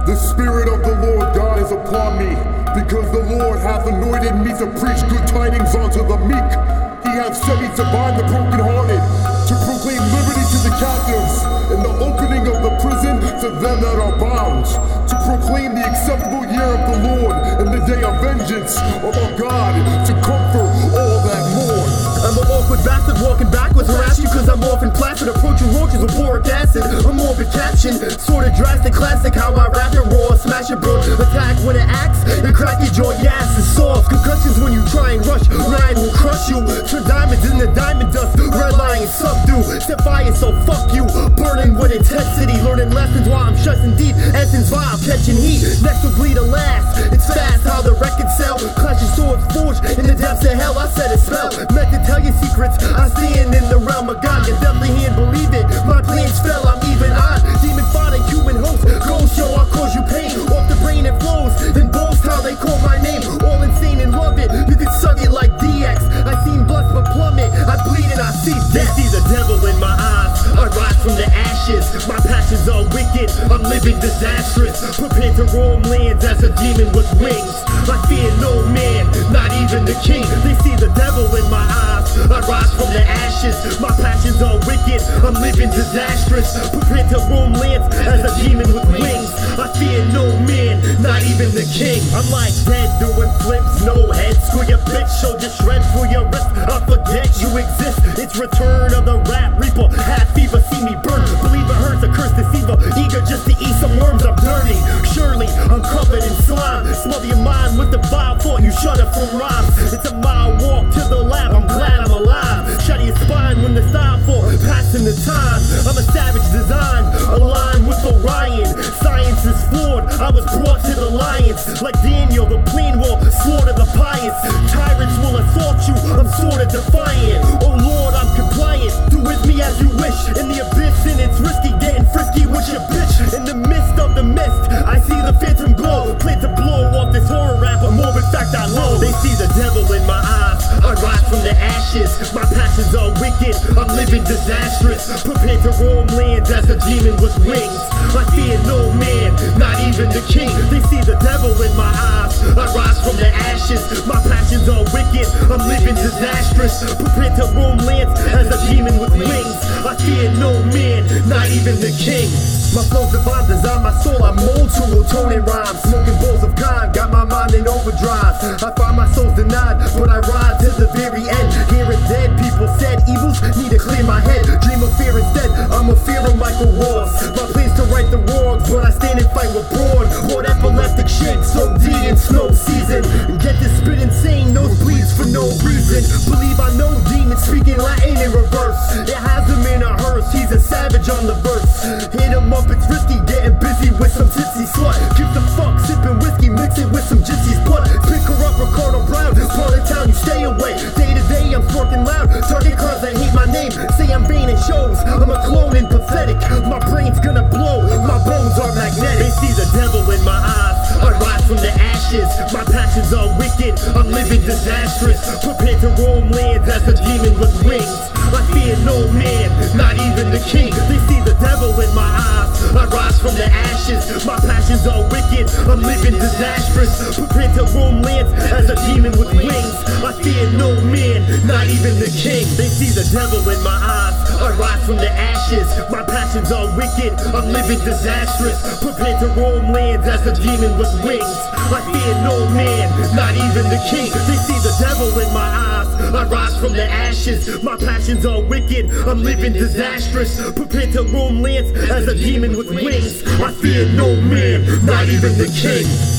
The Spirit of the Lord God is upon me, because the Lord hath anointed me to preach good tidings unto the meek. He hath sent me to bind the brokenhearted, to proclaim liberty to the captives, and the opening of the prison to them that are bound, to proclaim the acceptable year of the Lord and the day of vengeance of our God, to comfort all that mourn. I'm an awkward bastard walking backwards, harass you cause I'm often placid, approaching roaches with boric acid. A morbid caption, sorta drastic, classic how I rap it raw, smash it bro, attack when it acts, and crack your jaw, your ass is soft. Concussions when you try and rush, rhyme will crush you. Turn diamonds into diamond dust, red line subdue, set fire so fuck you. Burning with intensity, learning lessons while I'm stressing deep. Essence vibe, catching heat, next will bleed a last. It's fast how the records sell, clashing swords forged in the depths of hell. I said a spell, meant to tell you secrets I stand in the realm of God. You definitely can't believe it, my plans fell, I'm even on. Demon fighting human host, ghost show I cause you pain. Off the brain it flows, then boast how they call my name. All insane and love it, you can suck it like DX. I seen blessed but plummet, I bleed and I see death. See the devil in my eyes, I rise from the ashes. My passions are wicked, I'm living disastrous. Prepared to roam lands as a demon with wings. I fear no man, not even the king. They see the devil in my eyes, I rise from the ashes. My passions are wicked, I'm living disastrous. Prepared to roam lands as a demon with wings. I fear no man, not even the king. I'm like dead doing flips, no head. Screw your bitch, show your shred through your wrist. I forget you exist, it's return of the rap reaper. Half fever, see me burn, believe it hurts, a curse deceiver. Eager just to eat some worms, I'm dirty. Surely, I'm covered in slime. Smother your mind with the vile thought, you shudder from rhymes. It's a mile walk to the lab, I'm glad I'm alive. Shatter your spine when the style for passing the time. I'm a savage design, aligned with Orion. Science is flawed, I was brought to the lions. Like Daniel, the plain will slaughter the pious. Tyrants will assault you, I'm sorta defiant. Oh Lord, I'm compliant, do with me as you wish. In the abyss and it's risky, getting frisky with your bitch. In the midst of the mist, I see the phantom glow. Plan to blow off this horror rap, a morbid fact I loathe. They see the devil in my eyes, I rise from the ashes. My passions are wicked, I'm living disastrous. Prepared to roam lands as a demon with wings. I fear no man, not even the king. They see the devil in my eyes, I rise from the ashes. My passions are wicked, I'm living disastrous. Prepared to roam lands as a demon with wings. I fear no man, not even the king. My flow's divine, design my soul, I mold to a tone and rhyme. Smoking bowls of kind, got my mind in overdrive. I find my soul's denied, but I ride to the very end. Hearing dead people said evils, need to clear my head. Dream of fear instead, I'm a fear of Michael Ross. My plan's to right the wrongs, but I stand and fight with brawn. Poured epileptic shit, so D in snow season. Get this spit insane, nosebleeds for no reason. Believe I know demons speaking Latin in reverse. It has him in a hearse, he's a savage on the verse. Hit him up, it's risky, getting busy with some tipsy slut. Give the fuck, sipping whiskey, mix it with some gypsy's blood. Pick her up, Ricardo Brown, part of town, you stay away. Day to day, I'm snorting loud, target cars that hate my name. Say I'm vain in shows, I'm a clone and pathetic. My brain's gonna blow, my bones are magnetic. They see the devil in my eyes, I rise from the ashes. My passions are wicked, I'm living disastrous. Prepared to roam lands as a demon with wings. I fear no man, not even the king. They see the devil in my eyes, I rise from the ashes. My passions are wicked, I'm living disastrous. Prepared to roam lands as a demon with wings. I fear no man, not even the king. They see the devil in my eyes, I rise from the ashes. My passions are wicked, I'm living disastrous. Prepared to roam lands as a demon with wings. I fear no man, not even the king. They see the devil in my eyes, I rise from the ashes. My passions are wicked, I'm living disastrous. Prepared to roam lands as a demon with wings. I fear no man, not even the king.